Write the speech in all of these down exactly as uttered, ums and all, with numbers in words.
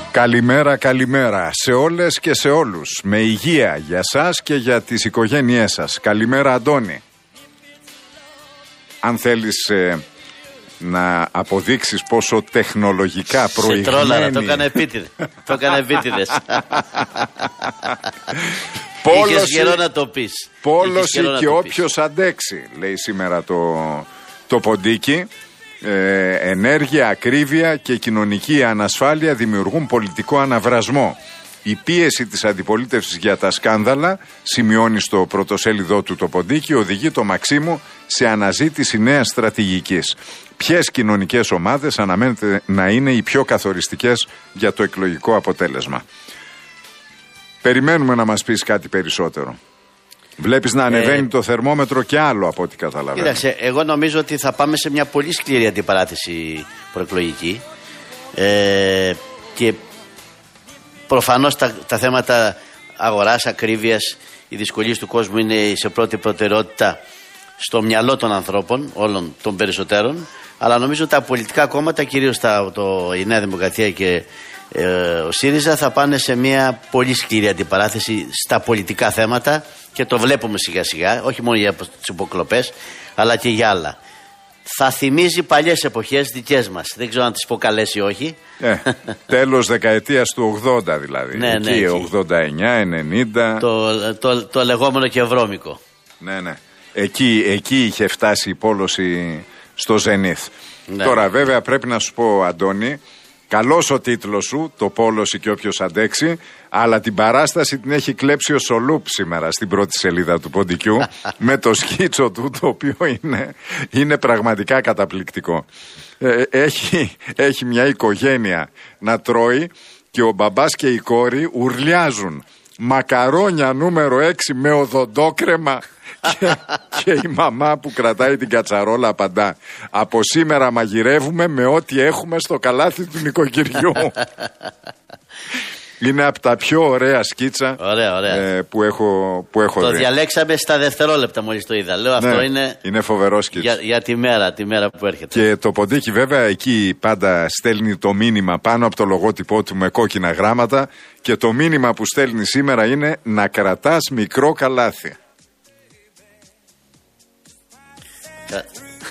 Καλημέρα, καλημέρα σε όλες και σε όλους. Με υγεία για σας και για τις οικογένειές σας. Καλημέρα, Αντώνη. Αν θέλεις ε, να αποδείξεις πόσο τεχνολογικά προηγμένη... Σε τρόλαρα, το έκανε επίτηδες. Το έκανε επίτηδες. Είχες καιρό να το πεις. Πόλωση και όποιος αντέξει, λέει σήμερα το, το ποντίκι. Ε, ενέργεια, ακρίβεια και κοινωνική ανασφάλεια δημιουργούν πολιτικό αναβρασμό. Η πίεση της αντιπολίτευσης για τα σκάνδαλα, σημειώνει στο πρωτοσέλιδό του το ποντίκι, οδηγεί το Μαξίμου σε αναζήτηση νέας στρατηγικής. Ποιες κοινωνικές ομάδες αναμένεται να είναι οι πιο καθοριστικές για το εκλογικό αποτέλεσμα? Περιμένουμε να μας πεις κάτι περισσότερο. Βλέπεις να ανεβαίνει ε, το θερμόμετρο και άλλο από ό,τι καταλαβαίνω. Κοίταξε, εγώ νομίζω ότι θα πάμε σε μια πολύ σκληρή αντιπαράθεση προεκλογική ε, και προφανώς τα, τα θέματα αγοράς, ακρίβειας, οι δυσκολίες του κόσμου είναι σε πρώτη προτεραιότητα στο μυαλό των ανθρώπων, όλων των περισσότερων, αλλά νομίζω τα πολιτικά κόμματα, κυρίως τα, το, η Νέα Δημοκρατία και ε, ο ΣΥΡΙΖΑ, θα πάνε σε μια πολύ σκληρή αντιπαράθεση στα πολιτικά θέματα και το βλέπουμε σιγά σιγά, όχι μόνο για τις υποκλοπές, αλλά και για άλλα. Θα θυμίζει παλιές εποχές δικές μας. Δεν ξέρω αν τις πω καλές ή όχι. Ε, τέλος δεκαετίας του ογδόντα δηλαδή. Ναι, εκεί, ναι, εκεί. ογδόντα εννιά ενενήντα. Το, το, το λεγόμενο και βρώμικο. Ναι, ναι. Εκεί, εκεί είχε φτάσει η πόλωση στο ζενίθ. Ναι. Τώρα βέβαια πρέπει να σου πω, Αντώνη, καλός ο τίτλος σου, το πόλωση και όποιος αντέξει, αλλά την παράσταση την έχει κλέψει ο Σολούπ σήμερα στην πρώτη σελίδα του ποντικιού με το σκίτσο του, το οποίο είναι, είναι πραγματικά καταπληκτικό. Ε, έχει, έχει μια οικογένεια να τρώει και ο μπαμπάς και η κόρη ουρλιάζουν μακαρόνια νούμερο έξι με οδοντόκρεμα και, και η μαμά που κρατάει την κατσαρόλα απαντά: από σήμερα μαγειρεύουμε με ό,τι έχουμε στο καλάθι του νοικοκυριού. Είναι από τα πιο ωραία σκίτσα ωραία, ωραία. Ε, που έχω, που έχω το δει. Το διαλέξαμε στα δευτερόλεπτα μόλις το είδα. Λέω, ναι, αυτό είναι, είναι φοβερό σκίτσα. Για, για τη μέρα, τη μέρα που έρχεται. Και το ποντίκι βέβαια εκεί πάντα στέλνει το μήνυμα πάνω από το λογότυπό του με κόκκινα γράμματα, και το μήνυμα που στέλνει σήμερα είναι να κρατάς μικρό καλάθι. Κα...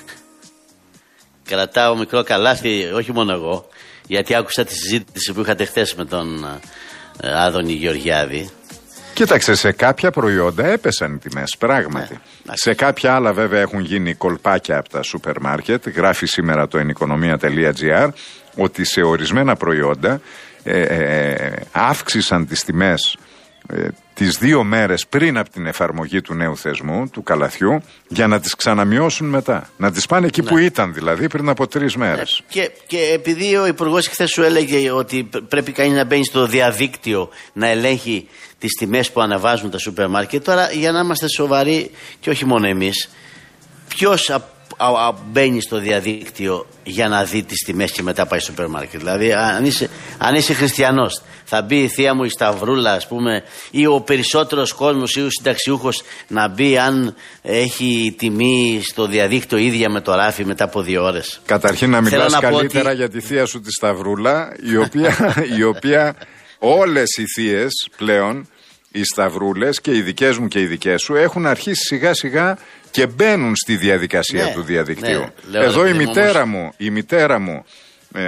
Κρατάω μικρό καλάθι, όχι μόνο εγώ, γιατί άκουσα τη συζήτηση που είχατε χθες με τον ε, Άδωνη Γεωργιάδη. Κοίταξε, σε κάποια προϊόντα έπεσαν οι τιμές, πράγματι. Ναι, σε κάποια άλλα βέβαια έχουν γίνει κολπάκια από τα σούπερ μάρκετ. Γράφει σήμερα το ενικονομία τελεία τζι άρ ότι σε ορισμένα προϊόντα ε, ε, αύξησαν τις τιμές ε, τις δύο μέρες πριν από την εφαρμογή του νέου θεσμού, του καλαθιού, για να τις ξαναμειώσουν μετά. Να τις πάνε εκεί, ναι, που ήταν δηλαδή πριν από τρεις μέρες. Ναι. Και, και επειδή ο Υπουργός χθες σου έλεγε ότι πρέπει κανείς να μπαίνει στο διαδίκτυο να ελέγχει τις τιμές που ανεβάζουν τα σούπερ μάρκετ, τώρα για να είμαστε σοβαροί και όχι μόνο εμείς, ποιος α, α, α, μπαίνει στο διαδίκτυο για να δει τις τιμές και μετά πάει στο σούπερ μάρκετ? Δηλαδή αν είσαι, αν είσαι χριστιανός, θα μπει η θεία μου η Σταυρούλα, ας πούμε, ή ο περισσότερος κόσμος ή ο συνταξιούχος να μπει αν έχει τιμή στο διαδίκτυο ίδια με το ράφι μετά από δύο ώρες? Καταρχήν να μιλάς να καλύτερα ότι... για τη θεία σου τη Σταυρούλα, η οποία, η οποία όλες οι θείες πλέον, οι Σταυρούλες και οι δικές μου και οι δικές σου, έχουν αρχίσει σιγά σιγά και μπαίνουν στη διαδικασία, ναι, του διαδικτύου. Ναι, εδώ η μητέρα όμως... μου, η μητέρα μου ε,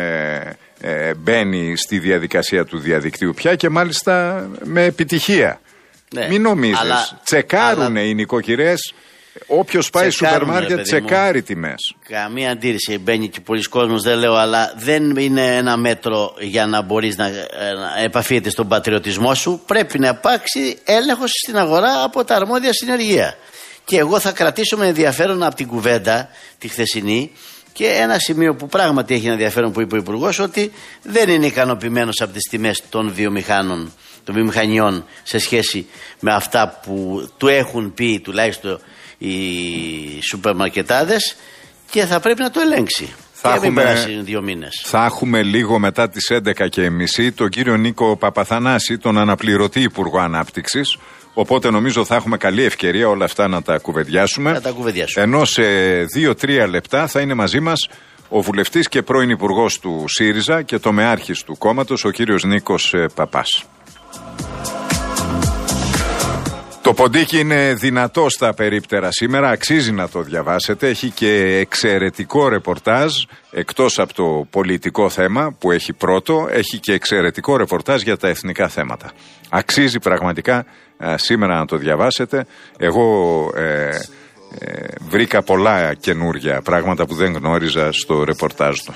ε, μπαίνει στη διαδικασία του διαδικτύου πια, και μάλιστα με επιτυχία. Ναι, μην νομίζεις, αλλά, τσεκάρουνε αλλά... οι νοικοκυρές. Όποιος πάει στο σούπερ μάρκετ τσεκάρει τιμές. Καμία αντίρρηση, μπαίνει και πολλοί κόσμος, δεν λέω, αλλά δεν είναι ένα μέτρο για να μπορείς να, να επαφίεται στον πατριωτισμό σου. Πρέπει να υπάρξει έλεγχος στην αγορά από τα αρμόδια συνεργεία. Και εγώ θα κρατήσω με ενδιαφέρον από την κουβέντα τη χθεσινή και ένα σημείο που πράγματι έχει ενδιαφέρον που είπε ο Υπουργός, ότι δεν είναι ικανοποιημένος από τις τιμές των βιομηχάνων, των βιομηχανιών σε σχέση με αυτά που του έχουν πει τουλάχιστον οι σούπερ μαρκετάδες, και θα πρέπει να το ελέγξει. Θα και έχουμε, δύο μήνες. Θα έχουμε λίγο μετά τις έντεκα και μισή τον κύριο Νίκο Παπαθανάση, τον αναπληρωτή Υπουργό Ανάπτυξης. Οπότε νομίζω θα έχουμε καλή ευκαιρία όλα αυτά να τα κουβεντιάσουμε. Να τα κουβεντιάσουμε. Ενώ σε δύο τρία λεπτά θα είναι μαζί μας ο βουλευτής και πρώην υπουργός του ΣΥΡΙΖΑ και τομεάρχης του κόμματος, ο κύριος Νίκος Παπάς. Το ποντίκι είναι δυνατό στα περίπτερα σήμερα, αξίζει να το διαβάσετε, έχει και εξαιρετικό ρεπορτάζ, εκτός από το πολιτικό θέμα που έχει πρώτο, έχει και εξαιρετικό ρεπορτάζ για τα εθνικά θέματα. Αξίζει πραγματικά α, σήμερα να το διαβάσετε. Εγώ ε, ε, βρήκα πολλά καινούργια πράγματα που δεν γνώριζα στο ρεπορτάζ του.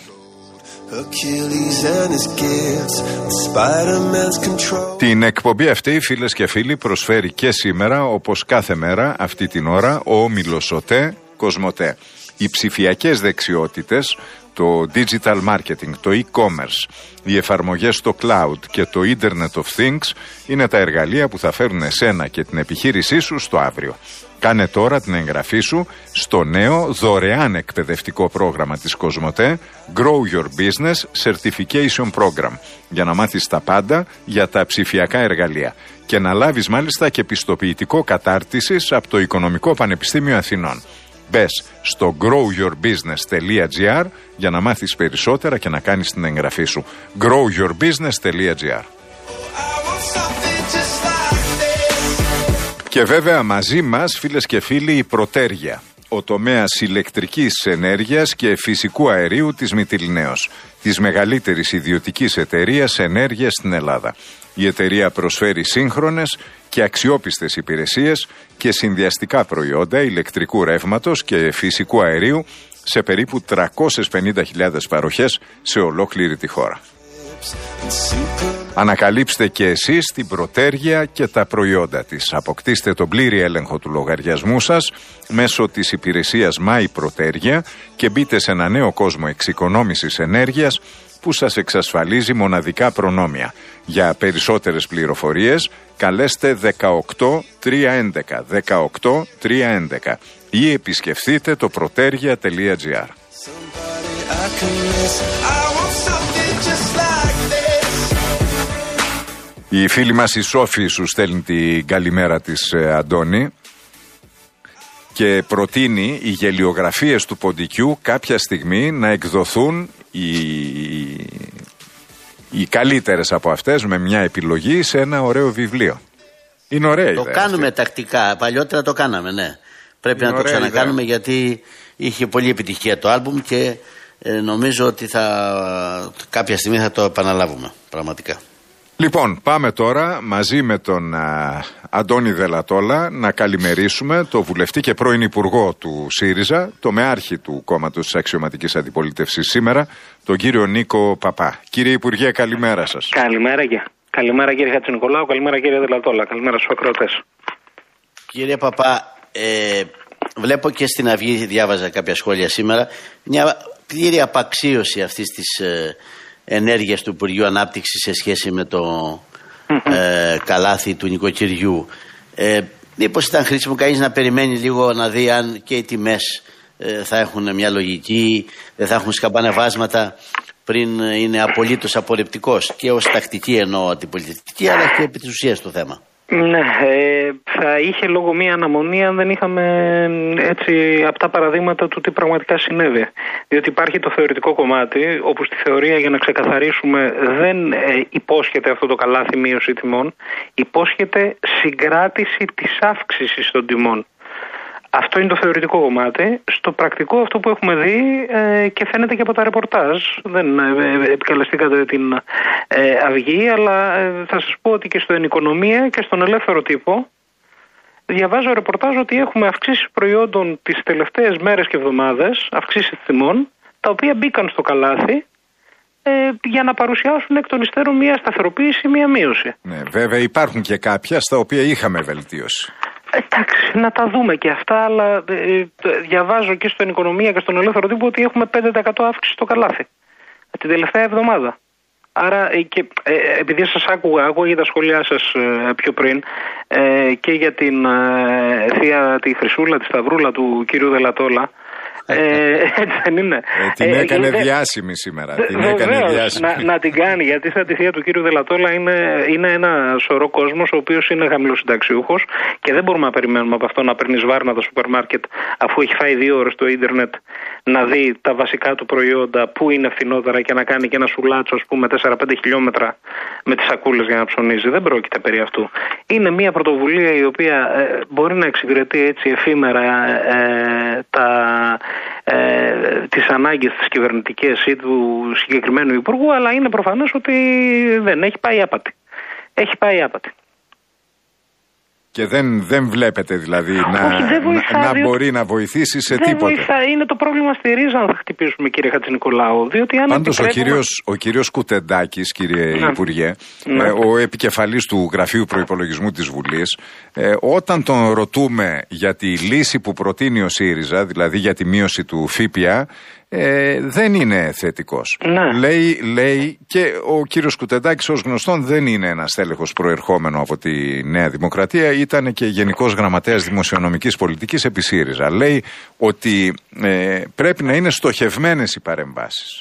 Την εκπομπή αυτή, φίλες και φίλοι, προσφέρει και σήμερα, όπως κάθε μέρα αυτή την ώρα, ο όμιλος ΟΤΕ Κοσμοτέ. Οι ψηφιακές δεξιότητες, το digital marketing, το e-commerce, οι εφαρμογές στο cloud και το Internet of Things είναι τα εργαλεία που θα φέρουν εσένα και την επιχείρησή σου στο αύριο. Κάνε τώρα την εγγραφή σου στο νέο δωρεάν εκπαιδευτικό πρόγραμμα της Κοσμοτέ Grow Your Business Certification Program για να μάθεις τα πάντα για τα ψηφιακά εργαλεία και να λάβεις μάλιστα και πιστοποιητικό κατάρτισης από το Οικονομικό Πανεπιστήμιο Αθηνών. Μπες στο grow your business τελεία gr για να μάθεις περισσότερα και να κάνεις την εγγραφή σου. grow your business τελεία gr. Και βέβαια μαζί μας, φίλες και φίλοι, η Πρωτέργεια, ο τομέας ηλεκτρικής ενέργειας και φυσικού αερίου της Μυτιληναίος, της μεγαλύτερης ιδιωτικής εταιρείας ενέργειας στην Ελλάδα. Η εταιρεία προσφέρει σύγχρονες και αξιόπιστες υπηρεσίες και συνδυαστικά προϊόντα ηλεκτρικού ρεύματος και φυσικού αερίου σε περίπου τριακόσιες πενήντα χιλιάδες παροχές σε ολόκληρη τη χώρα. Ανακαλύψτε και εσείς την Πρωτέργεια και τα προϊόντα της. Αποκτήστε τον πλήρη έλεγχο του λογαριασμού σας μέσω της υπηρεσίας My Πρωτέργεια και μπείτε σε ένα νέο κόσμο εξοικονόμησης ενέργειας που σας εξασφαλίζει μοναδικά προνόμια. Για περισσότερες πληροφορίες καλέστε δεκαοκτώ τριακόσια έντεκα δεκαοκτώ τριακόσια έντεκα ή επισκεφτείτε το πρωτέργεια τελεία gr. Η φίλη μας η Σόφη σου στέλνει την καλημέρα της, Αντώνη, και προτείνει οι γελιογραφίες του ποντικιού κάποια στιγμή να εκδοθούν οι, οι καλύτερες από αυτές με μια επιλογή σε ένα ωραίο βιβλίο. Είναι ωραία ιδέα. Το κάνουμε αυτή τακτικά, παλιότερα το κάναμε, ναι. Πρέπει είναι να το ξανακάνουμε ιδέα, γιατί είχε πολύ επιτυχία το άλμπουμ και ε, νομίζω ότι θα, κάποια στιγμή θα το επαναλάβουμε πραγματικά. Λοιπόν, πάμε τώρα μαζί με τον α, Αντώνη Δελατόλα να καλημερίσουμε το βουλευτή και πρώην υπουργό του ΣΥΡΙΖΑ, το μεάρχη του κόμματος της αξιωματικής αντιπολίτευσης σήμερα, τον κύριο Νίκο Παπά. Κύριε Υπουργέ, καλημέρα σας. Καλημέρα, και. καλημέρα κύριε Χατζηνικολάου, καλημέρα κύριε Δελατόλα, καλημέρα στους ακροατές. Κύριε Παπά, ε, βλέπω και στην Αυγή, διάβαζα κάποια σχόλια σήμερα, μια πλήρη απαξίωση αυτής της ε, ενέργειας του Υπουργείου Ανάπτυξης σε σχέση με το mm-hmm. ε, καλάθι του νοικοκυριού. Ε, μήπως ήταν χρήσιμο κανείς να περιμένει λίγο να δει αν και οι τιμές ε, θα έχουν μια λογική, δεν θα έχουν σκαμπανεβάσματα πριν είναι απολύτως απορριπτικός, και ως τακτική εννοώ αντιπολιτευτική, αλλά και επί της ουσίας του θέμα. Ναι, ε, θα είχε λόγω μία αναμονή αν δεν είχαμε έτσι απτά παραδείγματα του τι πραγματικά συνέβη. Διότι υπάρχει το θεωρητικό κομμάτι, όπου στη θεωρία, για να ξεκαθαρίσουμε, δεν ε, υπόσχεται αυτό το καλάθι μείωση τιμών, υπόσχεται συγκράτηση της αύξησης των τιμών. Αυτό είναι το θεωρητικό κομμάτι. Στο πρακτικό, αυτό που έχουμε δει ε, και φαίνεται και από τα ρεπορτάζ, δεν ε, επικαλεστήκατε την ε, Αυγή, αλλά ε, θα σας πω ότι και στο Ενοικονομία και στον Ελεύθερο Τύπο διαβάζω ρεπορτάζ ότι έχουμε αυξήσεις προϊόντων τις τελευταίες μέρες και εβδομάδες, αυξήσεις τιμών, τα οποία μπήκαν στο καλάθι ε, για να παρουσιάσουν εκ των υστέρων μια σταθεροποίηση ή μια μείωση. Ναι, βέβαια υπάρχουν και κάποια στα οποία είχαμε βελτίωση. Εντάξει, να τα δούμε και αυτά, αλλά ε, διαβάζω και στον Οικονομία και στον Ελεύθερο Τύπο ότι έχουμε πέντε τοις εκατό αύξηση στο καλάθι την τελευταία εβδομάδα. Άρα, ε, και, ε, επειδή σας άκουγα, άκουγα για τα σχόλιά σας ε, πιο πριν ε, και για την ε, θεία, τη Χρυσούλα, τη Σταυρούλα του κύριου Δελατόλα, Ε, έτσι δεν είναι. Ε, την ε, έκανε ε, διάσημη σήμερα. Την βεβαίως, έκανε διάσημη. Να, να την κάνει, γιατί στα τη θεία του κύριου Δελατόλα είναι, είναι ένα σωρό κόσμος ο οποίος είναι χαμηλοσυνταξιούχος και δεν μπορούμε να περιμένουμε από αυτό να παίρνει βάρνα το σούπερ μάρκετ αφού έχει φάει δύο ώρες το ίντερνετ να δει τα βασικά του προϊόντα που είναι φθηνότερα και να κάνει και ένα σουλάτσο, ας πούμε, τέσσερα πέντε χιλιόμετρα με τις σακούλες για να ψωνίζει. Δεν πρόκειται περί αυτού. Είναι μια πρωτοβουλία η οποία ε, μπορεί να εξυπηρετεί έτσι εφήμερα ε, τα, ε, τις ανάγκες της κυβερνητικές ή του συγκεκριμένου υπουργού, αλλά είναι προφανές ότι δεν έχει πάει άπατη. Έχει πάει άπατη. Και δεν, δεν βλέπετε δηλαδή να, Όχι, δεν βοηθά, να, να διότι... μπορεί να βοηθήσει σε δεν τίποτα. Βοηθά. Είναι το πρόβλημα στη ρίζα αν θα χτυπήσουμε, κύριε Χατζηνικολάου. Διότι αν Πάντως επιτρέπουμε... ο κύριος, ο κύριος Κουτεντάκης, κύριε ναι. Υπουργέ, ναι. ε, ο επικεφαλής του Γραφείου Προϋπολογισμού της Βουλής, ε, όταν τον ρωτούμε για τη λύση που προτείνει ο ΣΥΡΙΖΑ, δηλαδή για τη μείωση του ΦΠΑ, Ε, δεν είναι θετικός. Ναι. Λέει, λέει και ο κύριος Κουτεντάκης ως γνωστόν δεν είναι ένας τέλεχος προερχόμενο από τη Νέα Δημοκρατία, ήταν και γενικός γραμματέας δημοσιονομικής πολιτικής επί ΣΥΡΙΖΑ. Λέει ότι ε, πρέπει να είναι στοχευμένες οι παρεμβάσεις.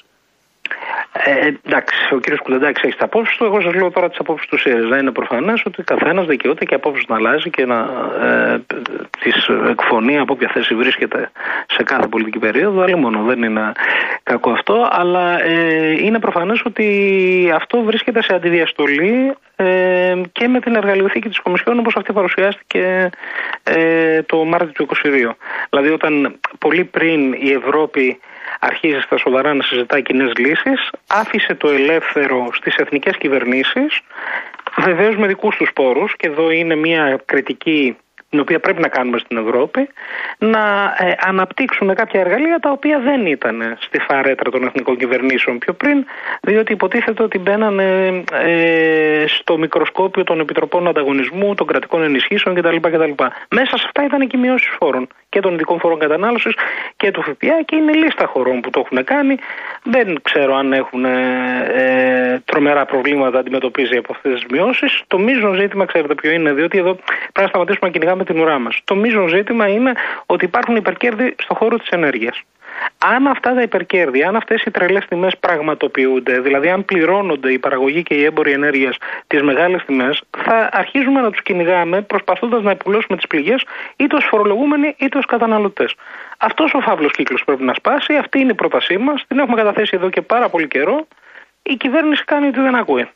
Ε, εντάξει, ο κύριος Κουτεντάκης έχει τις απόψεις του. Εγώ σας λέω τώρα τις απόψεις του ΣΥΡΙΖΑ. Είναι προφανές ότι καθένας δικαιούται και απόψεις να αλλάζει και να ε, τις εκφωνεί από όποια θέση βρίσκεται σε κάθε πολιτική περίοδο. Αλλά μόνο δεν είναι κακό αυτό. Αλλά ε, είναι προφανές ότι αυτό βρίσκεται σε αντιδιαστολή ε, και με την εργαλειοθήκη της Κομισιόν όπως αυτή παρουσιάστηκε ε, το Μάρτιο του είκοσι δύο. Δηλαδή, όταν πολύ πριν η Ευρώπη αρχίζει στα σοβαρά να συζητά κοινές λύσεις, άφησε το ελεύθερο στις εθνικές κυβερνήσεις, βεβαίως με δικούς τους πόρους, και εδώ είναι μια κριτική την οποία πρέπει να κάνουμε στην Ευρώπη, να ε, αναπτύξουν κάποια εργαλεία τα οποία δεν ήταν στη φαρέτρα των εθνικών κυβερνήσεων πιο πριν, διότι υποτίθεται ότι μπαίνανε ε, στο μικροσκόπιο των επιτροπών ανταγωνισμού, των κρατικών ενισχύσεων κτλ. κτλ. Μέσα σε αυτά ήταν και οι μειώσεις φόρων και των ειδικών φόρων κατανάλωσης και του ΦΠΑ, και είναι λίστα χωρών που το έχουν κάνει. Δεν ξέρω αν έχουν ε, ε, τρομερά προβλήματα αντιμετωπίζει από αυτές τις μειώσεις. Το μείζον ζήτημα, ξέρετε ποιο είναι, διότι εδώ πρέπει να σταματήσουμε να κυνηγάμε την ουρά μας. Το μείζον ζήτημα είναι ότι υπάρχουν υπερκέρδη στον χώρο της ενέργειας. Αν αυτά τα υπερκέρδη, αν αυτές οι τρελές τιμές πραγματοποιούνται, δηλαδή αν πληρώνονται η παραγωγή και οι έμποροι ενέργειας τις μεγάλες τιμές, θα αρχίζουμε να τους κυνηγάμε προσπαθώντας να επουλώσουμε τις πληγές είτε ως φορολογούμενοι είτε ως καταναλωτές. Αυτός ο φαύλος κύκλος πρέπει να σπάσει. Αυτή είναι η πρότασή μας. Την έχουμε καταθέσει εδώ και πάρα πολύ καιρό. Η κυβέρνηση κάνει ότι δεν ακούει.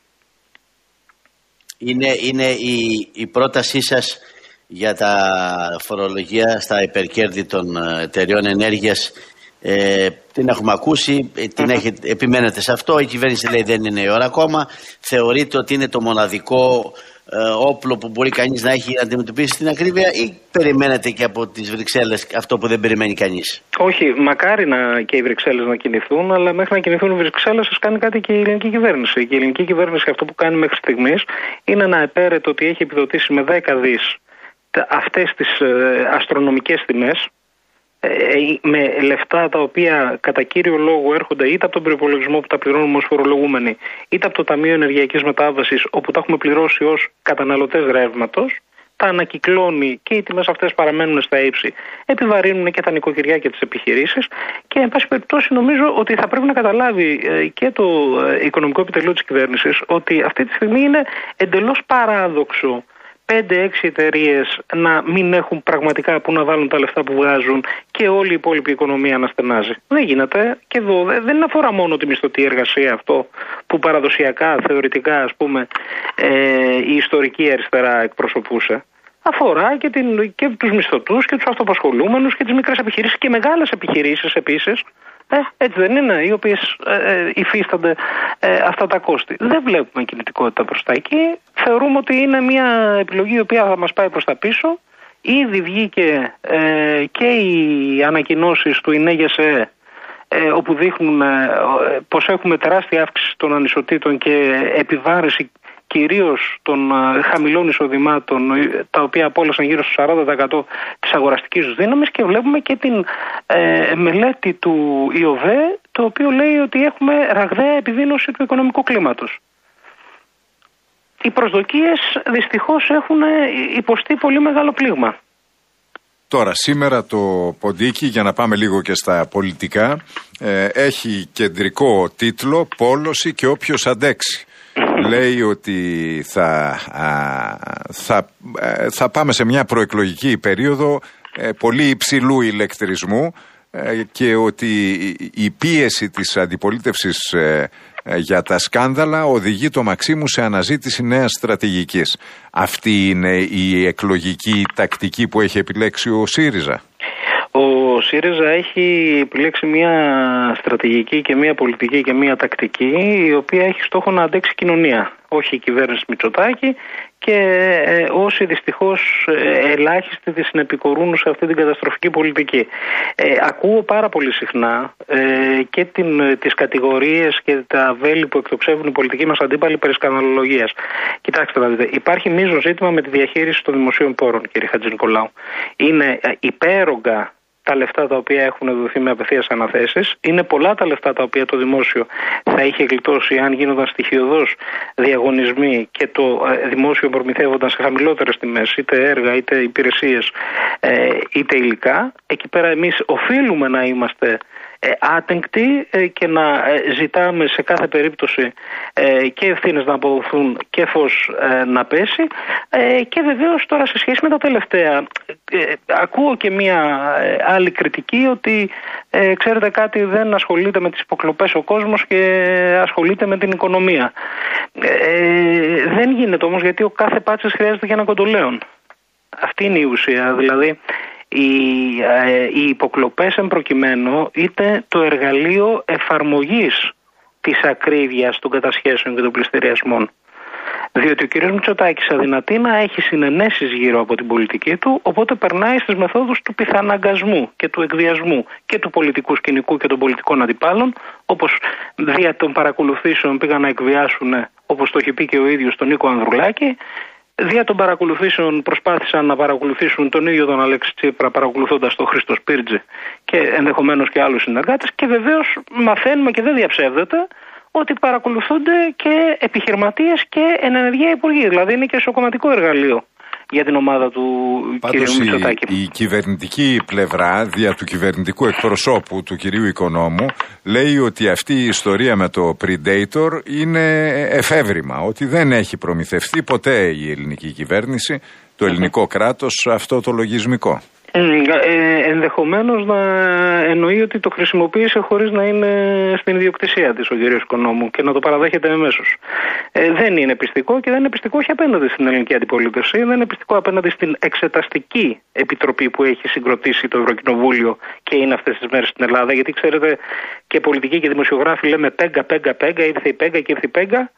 Είναι, είναι η, η πρότασή σας για τα φορολογία στα υπερκέρδη των εταιριών ενέργειας, ε, την έχουμε ακούσει, την έχετε, επιμένετε σε αυτό. Η κυβέρνηση λέει δεν είναι η ώρα ακόμα. Θεωρείτε ότι είναι το μοναδικό ε, όπλο που μπορεί κανείς να έχει να αντιμετωπίσει την ακρίβεια, ή περιμένετε και από τις Βρυξέλλες αυτό που δεν περιμένει κανείς? Όχι, μακάρι να και οι Βρυξέλλες να κινηθούν, αλλά μέχρι να κινηθούν οι Βρυξέλλες σας κάνει κάτι και η ελληνική κυβέρνηση. Και η ελληνική κυβέρνηση αυτό που κάνει μέχρι στιγμής είναι να επέρεται ότι έχει επιδοτήσει με δέκα δις αυτές τις ε, αστρονομικές τιμές, ε, με λεφτά τα οποία κατά κύριο λόγο έρχονται είτε από τον προϋπολογισμό που τα πληρώνουμε ως φορολογούμενοι, είτε από το Ταμείο Ενεργειακής Μετάβασης, όπου τα έχουμε πληρώσει ως καταναλωτές ρεύματος. Τα ανακυκλώνει και οι τιμές αυτές παραμένουν στα ύψη, επιβαρύνουν και τα νοικοκυριά και τις επιχειρήσεις, και εν πάση περιπτώσει νομίζω ότι θα πρέπει να καταλάβει και το οικονομικό επιτελείο της κυβέρνησης ότι αυτή τη στιγμή είναι εντελώς παράδοξο πέντε έξι εταιρείες να μην έχουν πραγματικά που να βάλουν τα λεφτά που βγάζουν και όλη η υπόλοιπη οικονομία να στενάζει. Δεν γίνεται. Και εδώ δεν αφορά μόνο τη μισθωτή εργασία αυτό που παραδοσιακά, θεωρητικά, ας πούμε, ε, η ιστορική αριστερά εκπροσωπούσε. Αφορά και, την, και τους μισθωτούς και τους αυτοαπασχολούμενους και τις μικρές επιχειρήσεις και μεγάλες επιχειρήσεις επίσης. Ε, έτσι δεν είναι, οι οποίες ε, ε, υφίστανται ε, αυτά τα κόστη. Δεν βλέπουμε κινητικότητα προς τα εκεί. Θεωρούμε ότι είναι μια επιλογή η οποία θα μας πάει προς τα πίσω. Ήδη βγήκε ε, και οι ανακοινώσεις του ΙΝΕΓΕΣΕ, ε, όπου δείχνουν ε, πως έχουμε τεράστια αύξηση των ανισοτήτων και επιβάρηση κυρίως των uh, χαμηλών εισοδημάτων, τα οποία απόλυσαν γύρω στο σαράντα τοις εκατό της αγοραστικής τους δύναμης, και βλέπουμε και την ε, μελέτη του ΙΟΒΕ, το οποίο λέει ότι έχουμε ραγδαία επιδείνωση του οικονομικού κλίματος. Οι προσδοκίες δυστυχώς έχουν υποστεί πολύ μεγάλο πλήγμα. Τώρα, σήμερα το ποντίκι, για να πάμε λίγο και στα πολιτικά, ε, έχει κεντρικό τίτλο «Πόλωση και όποιος αντέξει». Λέει ότι θα, α, θα, θα πάμε σε μια προεκλογική περίοδο ε, πολύ υψηλού ηλεκτρισμού, και ότι η πίεση της αντιπολίτευσης για τα σκάνδαλα οδηγεί το Μαξίμου σε αναζήτηση νέας στρατηγικής. Αυτή είναι η εκλογική τακτική που έχει επιλέξει ο ΣΥΡΙΖΑ. Ο ΣΥΡΙΖΑ έχει επιλέξει μια στρατηγική και μια πολιτική και μια τακτική η οποία έχει στόχο να αντέξει κοινωνία. Όχι η κυβέρνηση Μητσοτάκη και ε, όσοι δυστυχώς ε, ελάχιστοι τη συνεπικορούν σε αυτή την καταστροφική πολιτική. Ε, ακούω πάρα πολύ συχνά ε, και την, τις κατηγορίες και τα βέλη που εκτοξεύουν οι πολιτικοί μας αντίπαλοι περί σκανδαλολογίας. Κοιτάξτε να δείτε, υπάρχει μείζον ζήτημα με τη διαχείριση των δημοσίων πόρων, κύριε Χατζηνικολάου. Είναι ε, υπέρογκα τα λεφτά τα οποία έχουν δοθεί με απευθείας αναθέσεις. Είναι πολλά τα λεφτά τα οποία το δημόσιο θα είχε γλιτώσει αν γίνονταν στοιχειωδώς διαγωνισμοί και το δημόσιο προμηθεύονταν σε χαμηλότερες τιμές, είτε έργα, είτε υπηρεσίες, είτε υλικά. Εκεί πέρα εμείς οφείλουμε να είμαστε άτεγκτοι και να ζητάμε σε κάθε περίπτωση και ευθύνες να αποδοθούν και φως να πέσει. Και βεβαίως τώρα σε σχέση με τα τελευταία ακούω και μια άλλη κριτική ότι ξέρετε κάτι, δεν ασχολείται με τις υποκλοπές ο κόσμος και ασχολείται με την οικονομία. Δεν γίνεται όμως, γιατί ο κάθε πάτσας χρειάζεται για ένα κοντολέον. Αυτή είναι η ουσία. Δηλαδή Οι, ε, οι υποκλοπές εν προκειμένου είτε το εργαλείο εφαρμογής της ακρίβειας των κατασχέσεων και των πληστηριασμών. Διότι ο κ. Μητσοτάκης αδυνατεί να έχει συνενέσεις γύρω από την πολιτική του, οπότε περνάει στις μεθόδους του πιθαναγκασμού και του εκβιασμού και του πολιτικού σκηνικού και των πολιτικών αντιπάλων, όπως δια των παρακολουθήσεων πήγαν να εκβιάσουν, όπως το έχει πει και ο ίδιος, τον Νίκο Ανδρουλάκη. Δια των παρακολουθήσεων προσπάθησαν να παρακολουθήσουν τον ίδιο τον Αλέξη Τσίπρα, παρακολουθώντας τον Χρήστο Σπίρτζη και ενδεχομένως και άλλους συνεργάτες, και βεβαίως μαθαίνουμε και δεν διαψεύδεται ότι παρακολουθούνται και επιχειρηματίες και εν ενεργεία υπουργοί. Δηλαδή είναι και ισοκομματικό εργαλείο για την ομάδα του κ. Μητσοτάκη. Η, η κυβερνητική πλευρά, δια του κυβερνητικού εκπροσώπου του κυρίου Οικονόμου, λέει ότι αυτή η ιστορία με το Predator είναι εφεύρημα, ότι δεν έχει προμηθευτεί ποτέ η ελληνική κυβέρνηση, το ελληνικό κράτος, αυτό το λογισμικό. Ε, ενδεχομένως να εννοεί ότι το χρησιμοποίησε χωρίς να είναι στην ιδιοκτησία της ο κ. Οικονόμου και να το παραδέχεται εμέσως. Ε, δεν είναι πιστικό και δεν είναι πιστικό όχι απέναντι στην ελληνική αντιπολίτευση, δεν είναι πιστικό απέναντι στην εξεταστική επιτροπή που έχει συγκροτήσει το Ευρωκοινοβούλιο και είναι αυτές τις μέρες στην Ελλάδα. Γιατί ξέρετε, και πολιτικοί και δημοσιογράφοι λέμε πέγκα, πέγκα, πέγκα, ήρθε η πέγκα και ήρθε η πέγκα.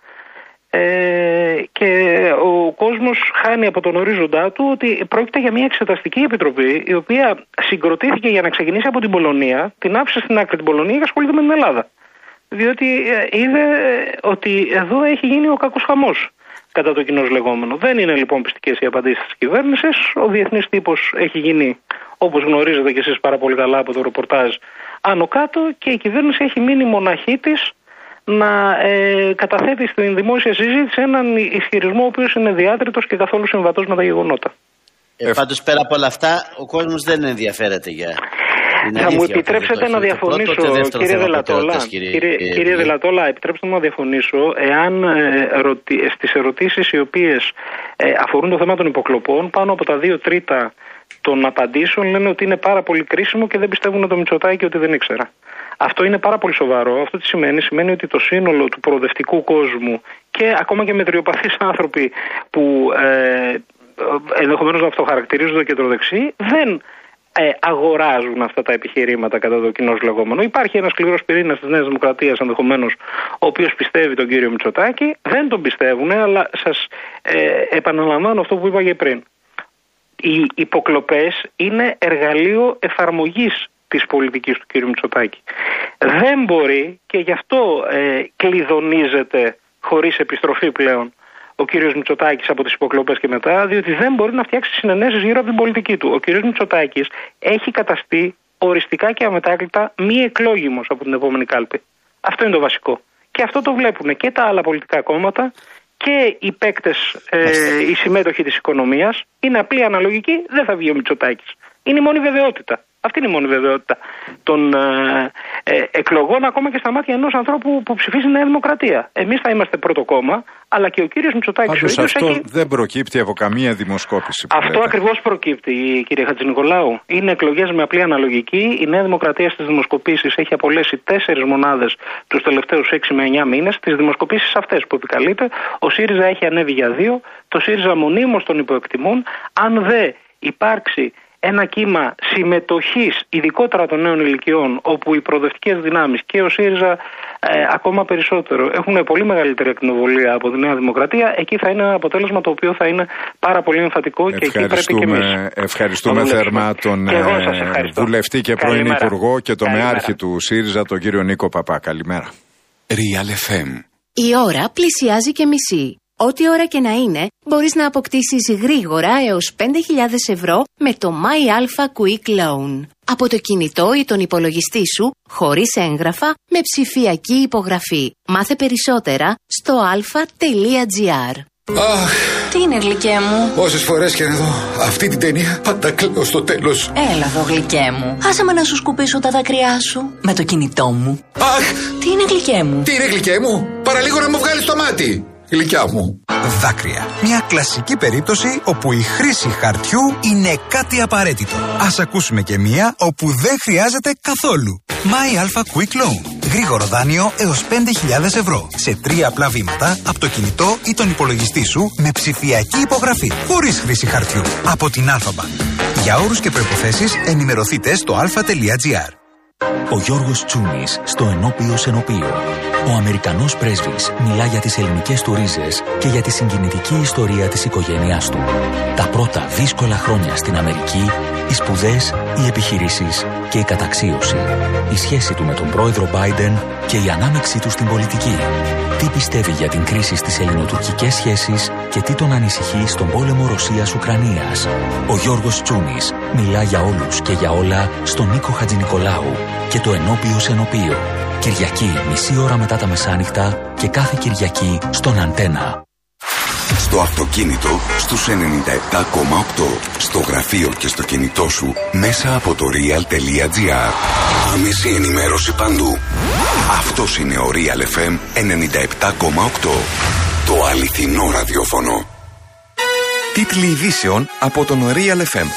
Ε, και ο κόσμος χάνει από τον ορίζοντά του ότι πρόκειται για μια εξεταστική επιτροπή η οποία συγκροτήθηκε για να ξεκινήσει από την Πολωνία, την άφησε στην άκρη την Πολωνία και ασχολείται με την Ελλάδα. Διότι είδε ότι εδώ έχει γίνει ο κακός χαμός, κατά το κοινώς λεγόμενο. Δεν είναι λοιπόν πιστικές οι απαντήσεις της κυβέρνησης. Ο διεθνής τύπος έχει γίνει, όπως γνωρίζετε κι εσείς πάρα πολύ καλά από το ρεπορτάζ, άνω κάτω, και η κυβέρνηση έχει μείνει μοναχή της να ε, καταθέτει στην δημόσια συζήτηση έναν ισχυρισμό ο οποίος είναι διάτριτος και καθόλου συμβατός με τα γεγονότα. Ε, πάντως πέρα από όλα αυτά ο κόσμος δεν ενδιαφέρεται για... Θα μου επιτρέψετε να διαφωνήσω, πρώτο, κύριε Δελατόλα, κύριε, κύριε, κύριε, κύριε Δελατόλα, επιτρέψτε μου να διαφωνήσω εάν ε, ερωτη, στις ερωτήσεις οι οποίες ε, αφορούν το θέμα των υποκλοπών, πάνω από τα δύο τρίτα των απαντήσεων λένε ότι είναι πάρα πολύ κρίσιμο και δεν πιστεύουν το Μητσοτάκη ότι δεν ήξερα. Αυτό είναι πάρα πολύ σοβαρό. Αυτό τι σημαίνει? Σημαίνει ότι το σύνολο του προοδευτικού κόσμου και ακόμα και μετριοπαθείς άνθρωποι που ε, ενδεχομένως να αυτοχαρακτηρίζονται κεντροδεξιοί δεν ε, αγοράζουν αυτά τα επιχειρήματα κατά το κοινώς λεγόμενο. Υπάρχει ένας σκληρός πυρήνας της Νέας Δημοκρατίας ενδεχομένως, ο οποίος πιστεύει τον κύριο Μητσοτάκη. Δεν τον πιστεύουν, αλλά σας ε, επαναλαμβάνω αυτό που είπα και πριν. Οι υποκλοπές είναι εργαλείο εφαρμογής της πολιτικής του κ. Μητσοτάκη. Δεν μπορεί, και γι' αυτό ε, κλειδονίζεται χωρίς επιστροφή πλέον ο κ. Μητσοτάκης από τις υποκλοπές και μετά, διότι δεν μπορεί να φτιάξει συνενέσεις γύρω από την πολιτική του. Ο κ. Μητσοτάκης έχει καταστεί οριστικά και αμετάκλητα μη εκλόγιμος από την επόμενη κάλπη. Αυτό είναι το βασικό. Και αυτό το βλέπουν και τα άλλα πολιτικά κόμματα και οι παίκτες, ε, οι συμμέτοχοι της οικονομίας. Είναι απλή αναλογική, δεν θα βγει ο Μητσοτάκης. Είναι η μόνη βεβαιότητα. Αυτή είναι η μόνη βεβαιότητα των ε, ε, εκλογών, ακόμα και στα μάτια ενός ανθρώπου που ψηφίζει Νέα Δημοκρατία. Εμείς θα είμαστε πρώτο κόμμα, αλλά και ο κύριος Μητσοτάκης. Πάντως ο ίδιος αυτό έχει... δεν προκύπτει από καμία δημοσκόπηση. Αυτό ακριβώς προκύπτει, κύριε Χατζηνικολάου. Είναι εκλογές με απλή αναλογική. Η Νέα Δημοκρατία στις δημοσκοπήσεις έχει απολέσει τέσσερις μονάδες τους τελευταίους έξι με εννιά μήνες. Τις δημοσκοπήσεις αυτές που επικαλείται, ο ΣΥΡΙΖΑ έχει ανέβει για δύο. Το ΣΥΡΙΖΑ μονίμως τον υποεκτιμούν. Αν δεν υπάρξει ένα κύμα συμμετοχής, ειδικότερα των νέων ηλικιών, όπου οι προοδευτικές δυνάμεις και ο ΣΥΡΙΖΑ ε, ακόμα περισσότερο έχουν πολύ μεγαλύτερη ακτινοβολία από τη Νέα Δημοκρατία, εκεί θα είναι ένα αποτέλεσμα το οποίο θα είναι πάρα πολύ εμφατικό και εκεί πρέπει και εμείς. Ευχαριστούμε θερμά τον και βουλευτή και πρώην Υπουργό και τον μεάρχη του ΣΥΡΙΖΑ, τον κύριο Νίκο Παπά. Καλημέρα. Real εφ εμ. Η ώρα πλησιάζει και μισή. Ό,τι ώρα και να είναι, μπορείς να αποκτήσεις γρήγορα έως πέντε χιλιάδες ευρώ με το MyAlpha Quick Loan. Από το κινητό ή τον υπολογιστή σου, χωρίς έγγραφα, με ψηφιακή υπογραφή. Μάθε περισσότερα στο αλφα τελεία τζι άρ. Αχ, τι είναι, γλυκέ μου? Όσες φορές και να δω αυτή την ταινία, πάντα κλαίω στο τέλος. Έλα εδώ, γλυκέ μου. Άσε με να σου σκουπίσω τα δάκρυά σου με το κινητό μου. Αχ! Τι είναι, γλυκέ μου? Τι είναι, γλυκέ μου? Παραλίγο να μου βγάλεις το μάτι. Γλυκιά μου. Δάκρυα. Μια κλασική περίπτωση όπου η χρήση χαρτιού είναι κάτι απαραίτητο. Ας ακούσουμε και μία όπου δεν χρειάζεται καθόλου. MyAlpha Quick Loan. Γρήγορο δάνειο έως πέντε χιλιάδες ευρώ. Σε τρία απλά βήματα από το κινητό ή τον υπολογιστή σου με ψηφιακή υπογραφή. Χωρίς χρήση χαρτιού. Από την Alpha-Bank. Για όρους και προϋποθέσεις ενημερωθείτε στο αλφα τελεία τζι άρ. Ο Γιώργος Τσούνης στο Ενώπιο Ενωπίο. Ο Αμερικανός πρέσβης μιλά για τις ελληνικές του ρίζες και για τη συγκινητική ιστορία της οικογένειάς του. Τα πρώτα δύσκολα χρόνια στην Αμερική, οι σπουδές, οι επιχειρήσεις και η καταξίωση. Η σχέση του με τον πρόεδρο Biden και η ανάμειξή του στην πολιτική. Τι πιστεύει για την κρίση στις ελληνοτουρκικές σχέσεις και τι τον ανησυχεί στον πόλεμο Ρωσίας-Ουκρανίας. Ο Γιώργος Τσούνης μιλά για όλους και για όλα στον Νίκο Χατζηνικολάου και το Ενώπιο Ενωπίο. Κυριακή μισή ώρα μετά τα μεσάνυχτα και κάθε Κυριακή στον Αντένα. Στο αυτοκίνητο στους ενενήντα επτά κόμμα οκτώ. Στο γραφείο και στο κινητό σου μέσα από το real τελεία τζι άρ. Άμεση ενημέρωση παντού. Αυτός είναι ο Real εφ εμ ενενήντα επτά κόμμα οκτώ. Το αληθινό ραδιόφωνο. Τίτλοι ειδήσεων από τον Real εφ εμ.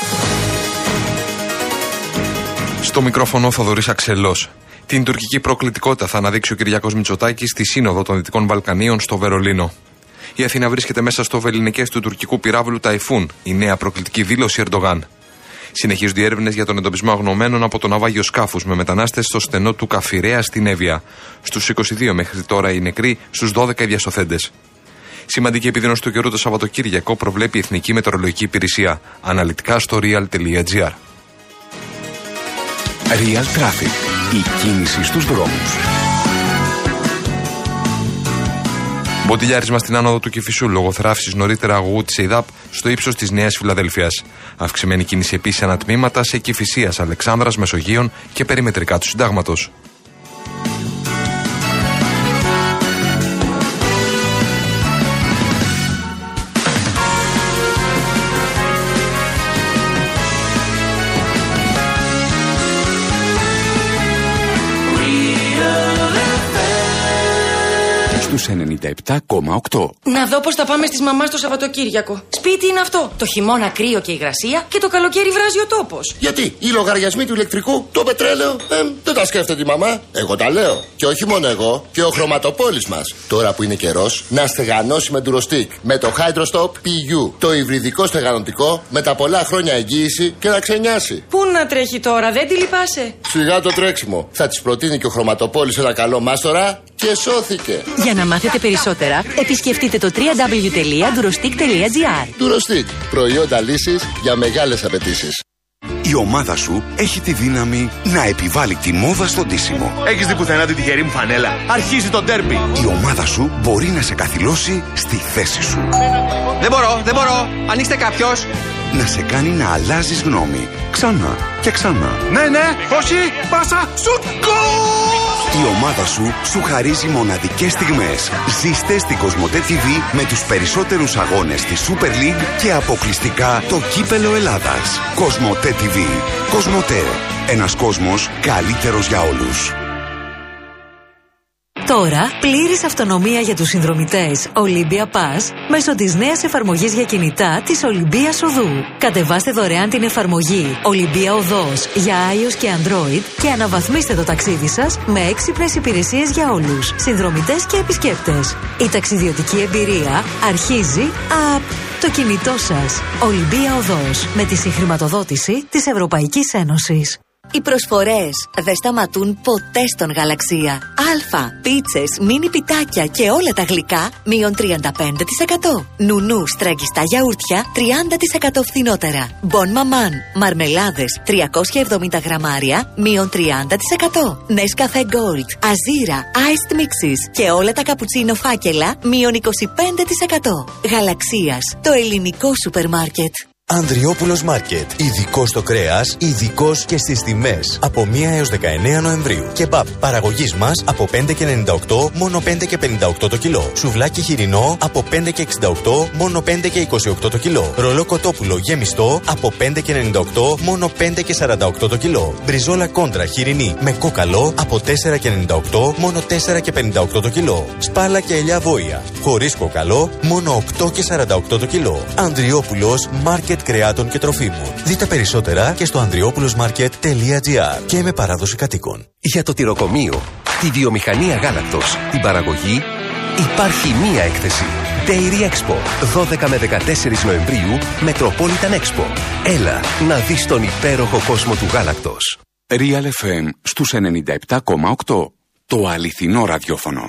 Στο μικρόφωνο Θοδωρής Αξελός. Την τουρκική προκλητικότητα θα αναδείξει ο Κυριάκος Μητσοτάκης στη Σύνοδο των Δυτικών Βαλκανίων στο Βερολίνο. Η Αθήνα βρίσκεται μέσα στο βελληνικές του τουρκικού πυράβλου Ταϊφούν, η νέα προκλητική δήλωση Ερντογάν. Συνεχίζονται οι έρευνες για τον εντοπισμό αγνωμένων από το ναυάγιο σκάφους με μετανάστες στο στενό του Καφιρέα στην Εύβοια. Στους είκοσι δύο μέχρι τώρα οι νεκροί, στους δώδεκα οι διασωθέντες. Σημαντική επιδείνωση του καιρού το Σαββατοκύριακο προβλέπει η Εθνική Μετεωρολογική Υπηρεσία. Αναλυτικά στο real τελεία τζι άρ. Real Traffic. Η κίνηση στους δρόμους. Μποτιλιάρισμα στην άνοδο του Κηφισού λόγω θράψης νωρίτερα αγωγού της ΕΙΔΑΠ στο ύψος της Νέας Φιλαδέλφειας. Αυξημένη κίνηση επίσης ανατμήματα σε Κηφισίας, Αλεξάνδρας, Μεσογείων και περιμετρικά του Συντάγματος. Στους ενενήντα επτά κόμμα οκτώ. Να δω πώς θα πάμε στις μαμάς το Σαββατοκύριακο. Σπίτι είναι αυτό. Το χειμώνα κρύο και υγρασία και το καλοκαίρι βράζει ο τόπος. Γιατί οι λογαριασμοί του ηλεκτρικού, το πετρέλαιο, ε, δεν τα σκέφτεται η μαμά. Εγώ τα λέω. Και όχι μόνο εγώ, και ο χρωματοπόλης μας. Τώρα που είναι καιρός, να στεγανώσει με Durostec. Με το Hydrostop πι γιου. Το υβριδικό στεγανωτικό με τα πολλά χρόνια εγγύηση και να ξενιάσει. Πού να τρέχει τώρα, δεν τη λυπάσαι? Σιγά το τρέξιμο. Θα της προτείνει και ο χρωματοπόλης ένα καλό μάστορα και σώθηκε. Για να μάθετε περισσότερα, επισκεφτείτε το double-u double-u double-u τελεία durostec τελεία τζι άρ. Durostec. Προϊόντα λύσης για μεγάλες απαιτήσεις. Η ομάδα σου έχει τη δύναμη να επιβάλλει τη μόδα στο ντύσιμο. Έχεις δει πουθενά την τυχερή μου φανέλα? Αρχίζει το ντέρμπι. Η ομάδα σου μπορεί να σε καθυλώσει στη θέση σου. Δεν μπορώ, δεν μπορώ. Ανοίξτε κάποιος. Να σε κάνει να αλλάζεις γνώμη ξανά και ξανά. Ναι, ναι, όχι, πάσα, σουτ, γκολ! Η ομάδα σου σου χαρίζει μοναδικές στιγμές. Ζήστε στην Κοσμοτέ τι βι με τους περισσότερους αγώνες της Super League και αποκλειστικά το Κύπελλο Ελλάδας. Κοσμοτέ τι βι. Κοσμοτέ. Ένας κόσμος καλύτερος για όλους. Τώρα, πλήρης αυτονομία για τους συνδρομητές Olympia Pass μέσω της νέας εφαρμογής για κινητά της Olympia Οδού. Κατεβάστε δωρεάν την εφαρμογή Olympia Οδός για iOS και Android και αναβαθμίστε το ταξίδι σας με έξυπνες υπηρεσίες για όλους, συνδρομητές και επισκέπτες. Η ταξιδιωτική εμπειρία αρχίζει από το κινητό σας. Olympia Οδός με τη συγχρηματοδότηση της Ευρωπαϊκής Ένωσης. Οι προσφορές δεν σταματούν ποτέ στον Γαλαξία. Αλφα, πίτσες, μίνι πιτάκια και όλα τα γλυκά μείον τριάντα πέντε τοις εκατό. Νουνού, στραγγιστά γιαούρτια τριάντα τοις εκατό φθηνότερα. Μπον μαμάν, μαρμελάδες τριακόσια εβδομήντα γραμμάρια μείον τριάντα τοις εκατό. Nescafe Gold, Azira, Iced Mixes και όλα τα καπουτσίνο φάκελα μείον είκοσι πέντε τοις εκατό. Γαλαξίας, το ελληνικό σούπερ μάρκετ. Ανδριόπουλος Μάρκετ. Ειδικός στο κρέας, ειδικός και στις τιμές. Από μία έως δεκαεννέα Νοεμβρίου. Κεμπάπ παραγωγής μας από πέντε και ενενήντα οκτώ, μόνο πέντε και πενήντα οκτώ το κιλό. Σουβλάκι χοιρινό από πέντε και εξήντα οκτώ, μόνο πέντε και είκοσι οκτώ το κιλό. Ρολό κοτόπουλο γεμιστό από πέντε και ενενήντα οκτώ, μόνο πέντε και σαράντα οκτώ το κιλό. Μπριζόλα κόντρα χοιρινή με κόκαλο από τέσσερα και ενενήντα οκτώ, μόνο τέσσερα και πενήντα οκτώ το κιλό. Σπάλα και ελιά βόηα χωρίς κόκαλο, μόνο οκτώ και σαράντα οκτώ το κιλό. Ανδριόπουλος Μάρκετ κρεάτων και τροφίμων. Δείτε περισσότερα και στο ανδριόπουλοσμάρκετ τελεία τζι άρ και με παράδοση κατοίκων. Για το τυροκομείο, τη βιομηχανία γάλακτος, την παραγωγή, υπάρχει μία έκθεση. Dairy Expo, δώδεκα με δεκατέσσερις Νοεμβρίου, Metropolitan Expo. Έλα να δεις τον υπέροχο κόσμο του γάλακτος. Real εφ εμ στους ενενήντα επτά κόμμα οκτώ. Το αληθινό ραδιόφωνο.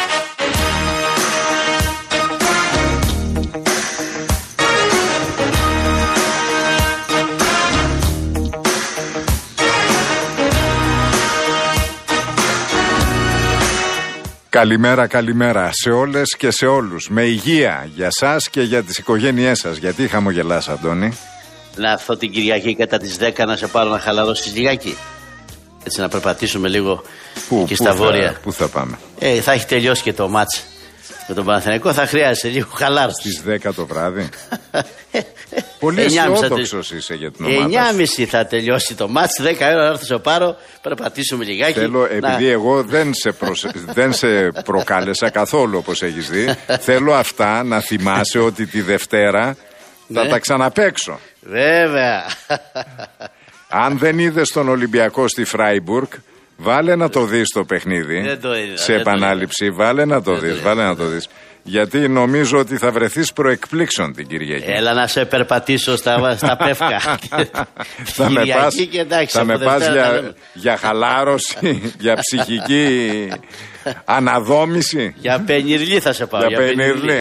Καλημέρα, καλημέρα σε όλες και σε όλους. Με υγεία για σας και για τις οικογένειές σας. Γιατί χαμογελάς, Αντώνη? Να έρθω την Κυριακή κατά τις δέκα να σε πάρω να χαλαρώσεις λιγάκι. Έτσι να περπατήσουμε λίγο πού, εκεί πού στα θα, βόρεια. Πού θα πάμε? Ε, θα έχει τελειώσει και το μάτς με τον Παναθηναϊκό. Θα χρειάζεσαι λίγο χαλάρωση. Στις δέκα το βράδυ. Πολύ αισιόδοξος είσαι για την ομάδα. εννιά και μισή θα τελειώσει το μάτς. δέκα ώρα να έρθω σε πάρω, περπατήσουμε λιγάκι. Θέλω, να... επειδή εγώ δεν σε, προσε... δεν σε προκάλεσα καθόλου όπως έχεις δει, θέλω αυτά να θυμάσαι ότι τη Δευτέρα θα ναι. τα ξαναπαίξω. Βέβαια. Αν δεν είδες τον Ολυμπιακό στη Φράιμπουργκ, βάλε να το δεις το παιχνίδι. Το είδα, σε επανάληψη, το βάλε να το δεις, βάλε να το δεις. Γιατί νομίζω ότι θα βρεθείς προεκπλήξεων την Κυριακή. Έλα να σε περπατήσω στα, στα πεύκα. θα με πας, εντάξει, θα με πας για, για χαλάρωση, για ψυχική αναδόμηση. Για πενιρλί θα σε πάω. Για, για πενιρλί.